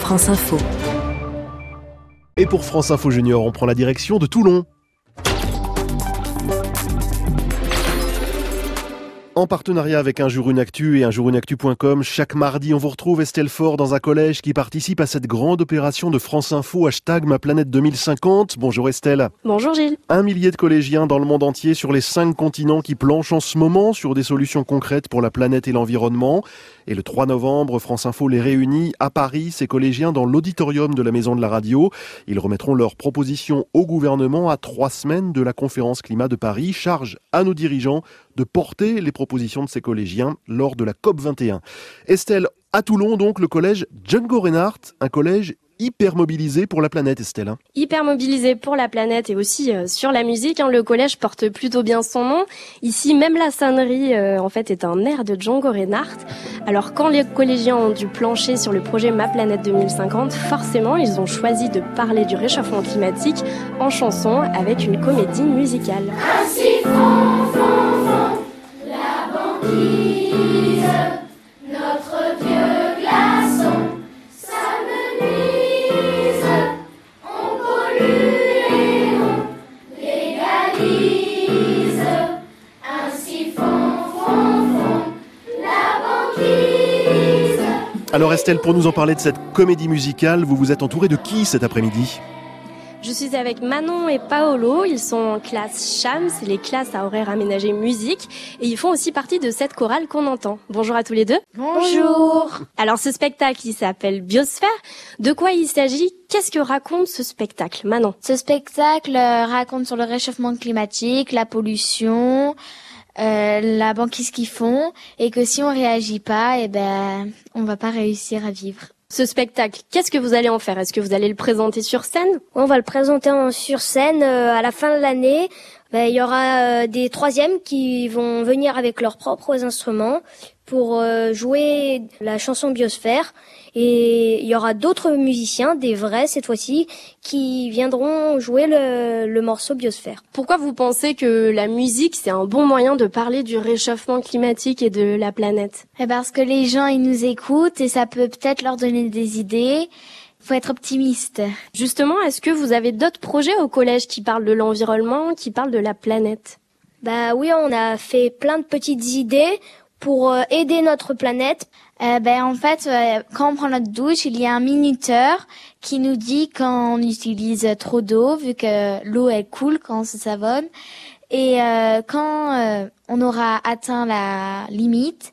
France Info. Et pour France Info Junior, on prend la direction de Toulon. En partenariat avec Un Jour Une Actu et unjourunactu.com, chaque mardi, on vous retrouve Estelle Faure dans un collège qui participe à cette grande opération de France Info, #MaPlanète2050. Bonjour Estelle. Bonjour Gilles. 1 millier de collégiens dans le monde entier sur les 5 continents qui planchent en ce moment sur des solutions concrètes pour la planète et l'environnement. Et le 3 novembre, France Info les réunit à Paris, ces collégiens dans l'auditorium de la Maison de la Radio. Ils remettront leurs propositions au gouvernement à 3 semaines de la conférence climat de Paris. Charge à nos dirigeants de porter les propositions de ces collégiens lors de la COP21. Estelle, à Toulon donc, le collège Django Reinhardt, un collège hyper mobilisé pour la planète, Estelle. Hyper mobilisé pour la planète et aussi sur la musique. Le collège porte plutôt bien son nom. Ici, même la sonnerie, est un air de Django Reinhardt. Alors, quand les collégiens ont dû plancher sur le projet Ma Planète 2050, forcément, ils ont choisi de parler du réchauffement climatique en chanson avec une comédie musicale. Ainsi fond, la banquise, notre vieux glaçon, s'amenuise, on pollue et on légalise. Ainsi fond, la banquise. Alors Estelle, pour nous en parler de cette comédie musicale, vous vous êtes entourée de qui cet après-midi ? Je suis avec Manon et Paolo, ils sont en classe CHAM, c'est les classes à horaire aménagé musique, et ils font aussi partie de cette chorale qu'on entend. Bonjour à tous les deux. Bonjour. Alors ce spectacle, il s'appelle Biosphère. De quoi il s'agit ? Qu'est-ce que raconte ce spectacle, Manon ? Ce spectacle raconte sur le réchauffement climatique, la pollution, la banquise qu'ils font, et que si on réagit pas, on va pas réussir à vivre. Ce spectacle, qu'est-ce que vous allez en faire ? Est-ce que vous allez le présenter sur scène ? On va le présenter sur scène à la fin de l'année. Il y aura des troisièmes qui vont venir avec leurs propres instruments pour jouer la chanson Biosphère. Et il y aura d'autres musiciens, des vrais cette fois-ci, qui viendront jouer le morceau Biosphère. Pourquoi vous pensez que la musique, c'est un bon moyen de parler du réchauffement climatique et de la planète ? Parce que les gens, ils nous écoutent et ça peut peut-être leur donner des idées. Faut être optimiste. Justement, est-ce que vous avez d'autres projets au collège qui parlent de l'environnement, qui parlent de la planète ? Oui, on a fait plein de petites idées pour aider notre planète. Quand on prend notre douche, il y a un minuteur qui nous dit quand on utilise trop d'eau, vu que l'eau elle coule quand on se savonne. Et quand on aura atteint la limite,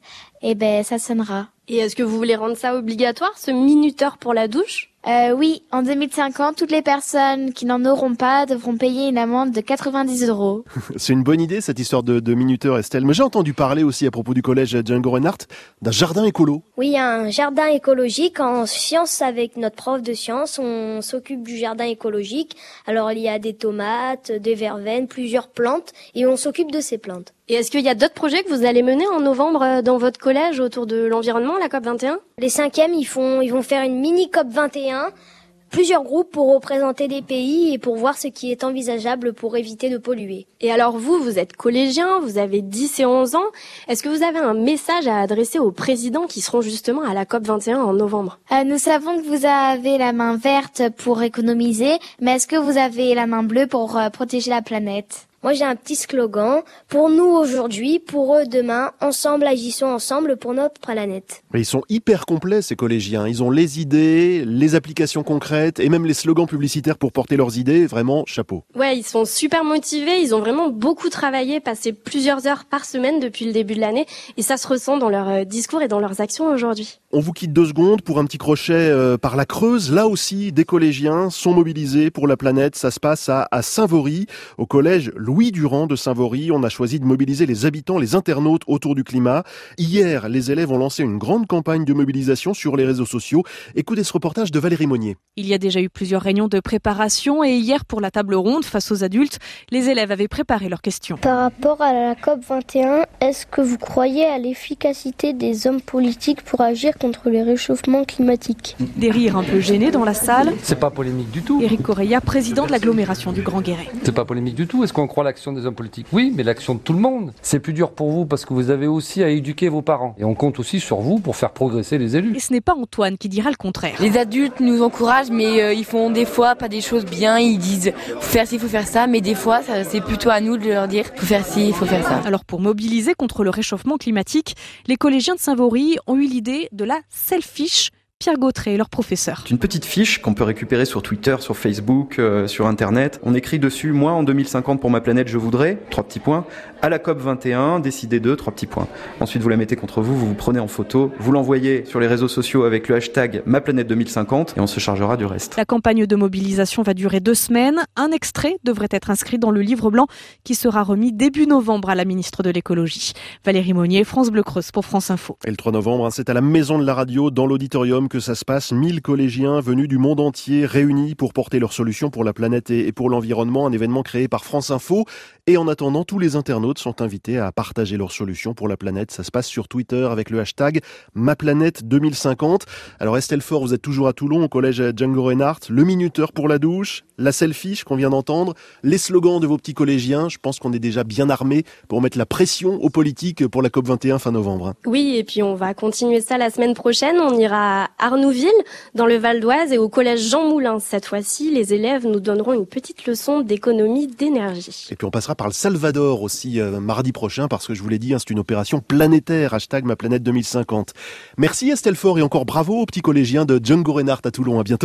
ça sonnera. Et est-ce que vous voulez rendre ça obligatoire, ce minuteur pour la douche ? Oui, en 2050, toutes les personnes qui n'en auront pas devront payer une amende de 90 €. C'est une bonne idée cette histoire de minuteur, Estelle. Mais j'ai entendu parler aussi à propos du collège Django Reinhardt d'un jardin écolo. Oui, il y a un jardin écologique en sciences avec notre prof de sciences. On s'occupe du jardin écologique. Alors il y a des tomates, des verveines, plusieurs plantes et on s'occupe de ces plantes. Et est-ce qu'il y a d'autres projets que vous allez mener en novembre dans votre collège autour de l'environnement, la COP21 ? Les 5e, ils vont faire une mini COP21, plusieurs groupes pour représenter des pays et pour voir ce qui est envisageable pour éviter de polluer. Et alors vous êtes collégiens, vous avez 10 et 11 ans. Est-ce que vous avez un message à adresser aux présidents qui seront justement à la COP21 en novembre ? Nous savons que vous avez la main verte pour économiser, mais est-ce que vous avez la main bleue pour protéger la planète ? Moi, j'ai un petit slogan. Pour nous aujourd'hui, pour eux demain, ensemble, agissons ensemble pour notre planète. Mais ils sont hyper complets, ces collégiens. Ils ont les idées, les applications concrètes et même les slogans publicitaires pour porter leurs idées. Vraiment, chapeau. Ouais, ils sont super motivés. Ils ont vraiment beaucoup travaillé, passé plusieurs heures par semaine depuis le début de l'année. Et ça se ressent dans leurs discours et dans leurs actions aujourd'hui. On vous quitte 2 secondes pour un petit crochet par la Creuse. Là aussi, des collégiens sont mobilisés pour la planète. Ça se passe à Saint-Vaury, au collège Louis Durand de Saint-Vaury. On a choisi de mobiliser les habitants, les internautes autour du climat. Hier, les élèves ont lancé une grande campagne de mobilisation sur les réseaux sociaux. Écoutez ce reportage de Valérie Monnier. Il y a déjà eu plusieurs réunions de préparation et hier, pour la table ronde face aux adultes, les élèves avaient préparé leurs questions. Par rapport à la COP21, est-ce que vous croyez à l'efficacité des hommes politiques pour agir contre contre les réchauffements climatiques. Des rires un peu gênés dans la salle. C'est pas polémique du tout. Éric Correia, président de l'agglomération du Grand Guéret. C'est pas polémique du tout. Est-ce qu'on croit l'action des hommes politiques? Oui, mais l'action de tout le monde. C'est plus dur pour vous parce que vous avez aussi à éduquer vos parents. Et on compte aussi sur vous pour faire progresser les élus. Et ce n'est pas Antoine qui dira le contraire. Les adultes nous encouragent, mais ils font des fois pas des choses bien. Ils disent faut faire ci, faut faire ça, mais des fois c'est plutôt à nous de leur dire faut faire ci, faut faire ça. Alors pour mobiliser contre le réchauffement climatique, les collégiens de Saint-Vaury ont eu l'idée de la selfish. Pierre Gautret, leur professeur. C'est une petite fiche qu'on peut récupérer sur Twitter, sur Facebook, sur Internet. On écrit dessus, moi en 2050 pour ma planète, je voudrais, 3 petits points. À la COP 21, décidez de, 3 petits points. Ensuite, vous la mettez contre vous, vous prenez en photo, vous l'envoyez sur les réseaux sociaux avec le hashtag MaPlanète2050 et on se chargera du reste. La campagne de mobilisation va durer 2 semaines. Un extrait devrait être inscrit dans le livre blanc qui sera remis début novembre à la ministre de l'écologie. Valérie Monnier, France Bleu Creuse pour France Info. Et le 3 novembre, c'est à la Maison de la Radio, dans l'auditorium, que ça se passe. 1000 collégiens venus du monde entier réunis pour porter leurs solutions pour la planète et pour l'environnement. Un événement créé par France Info. Et en attendant, tous les internautes sont invités à partager leurs solutions pour la planète. Ça se passe sur Twitter avec le hashtag MaPlanète2050. Alors Estelle Faure, vous êtes toujours à Toulon, au collège Django Reinhardt. Le minuteur pour la douche, la selfie qu'on vient d'entendre, les slogans de vos petits collégiens. Je pense qu'on est déjà bien armés pour mettre la pression aux politiques pour la COP21 fin novembre. Oui, et puis on va continuer ça la semaine prochaine. On ira à Arnouville, dans le Val d'Oise, et au collège Jean Moulin. Cette fois-ci, les élèves nous donneront une petite leçon d'économie d'énergie. Et puis on passera par le Salvador aussi mardi prochain, parce que je vous l'ai dit, c'est une opération planétaire, hashtag MaPlanète2050. Merci Estelle Faure et encore bravo aux petits collégiens de Django Reinhardt à Toulon. À bientôt.